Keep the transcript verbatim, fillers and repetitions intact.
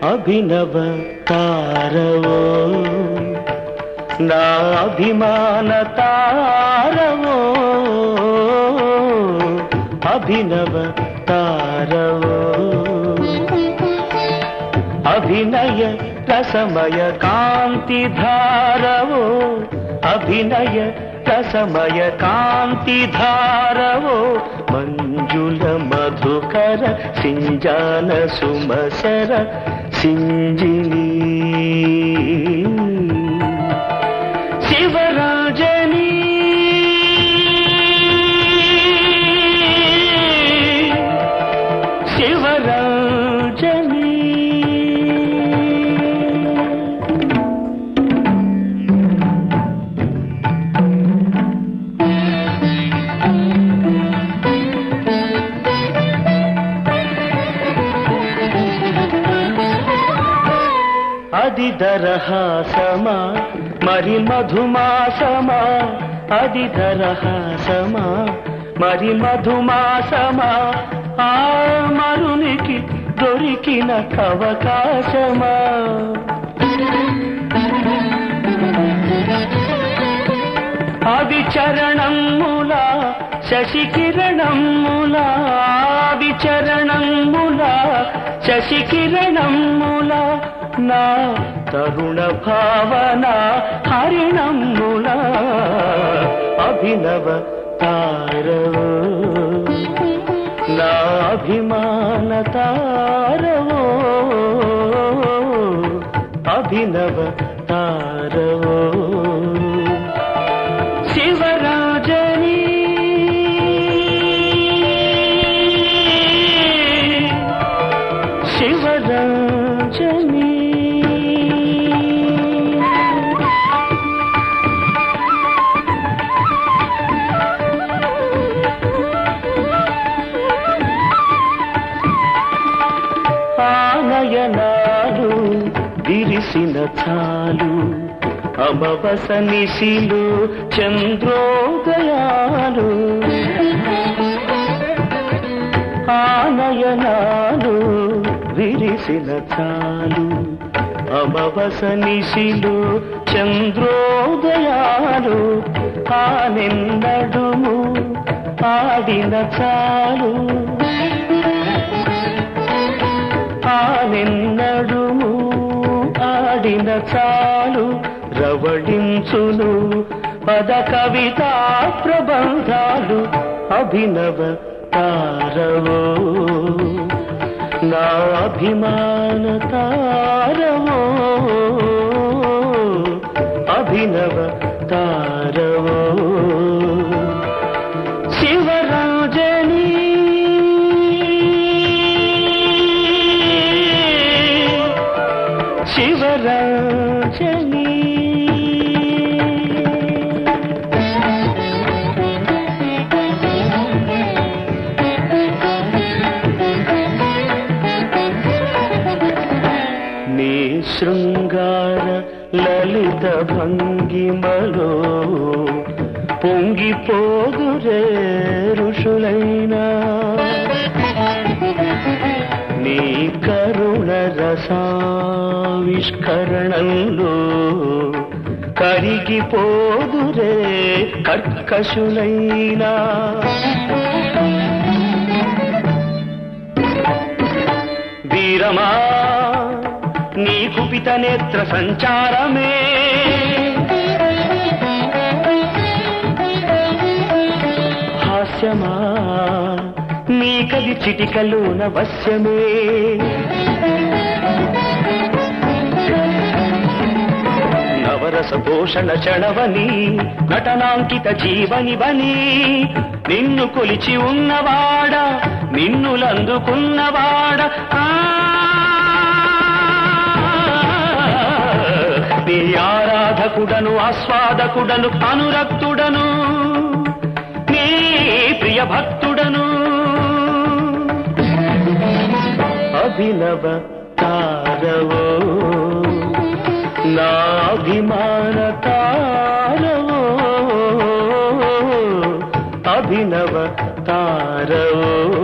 అభినవ తారవో నా అభిమాన తారవో అభినవ తారవో అభినయ రసమయ కాంతి ధారవో అభినయ రసమయ కాంతి ధారవో మంజుల మధుకర సింజాన సుమసర సింజిని శివరాజని శివరాజని అది దరహాసమా మరి మధుమాసమా అది దరహాసమా మరి మధుమాసమా ఆ మరునికి దొరికిన అవకాశమా అవి చరణములా శశికిరణములా అవి చరణములా శశికిరణములా నా తరుణ భావన హరిణముల అభినవ తారవో నా అభిమాన తారవో అభినవ తారవో శివరాజని శివరాజని నయనాలు విరిసిన చాలు అమవస నిశిలు చంద్రోదయాలు ఆ నయనాలు విరిసిన చాలు అమవస నిశిలు చంద్రోదయాలు ఆ నిన్నడుము ఆడిన చాలు ఆ నిన్నడుము ఆడిన చాలు రవళించును పద కవితా ప్రబంధాలు అభినవ తారవో నా అభిమాన తారవో అభినవ తారవో శివరాజని శివరాజని నీ శృంగార లలిత భంగిమలో పొంగిపోదురే ఋషులైనా నీ కరుణ రసావిష్కరణంలో కరిగిపోదురే కర్కశులైనా వీరమా నీ కుపిత నేత్ర సంచారమే హాస్యమా నీ కది చిటికలోన వశ్యమే నవరస పోషణ చణవని నటనాంకిత జీవనివని నిన్ను కొలిచి ఉన్నవాడ నిన్నులందుకున్నవాడ నీ ఆరాధకుడను ఆస్వాదకుడను అనురక్తుడను నీ ప్రియ భక్తుడను అభినవ తారవో నా అభిమాన తారవో అభినవ తారవో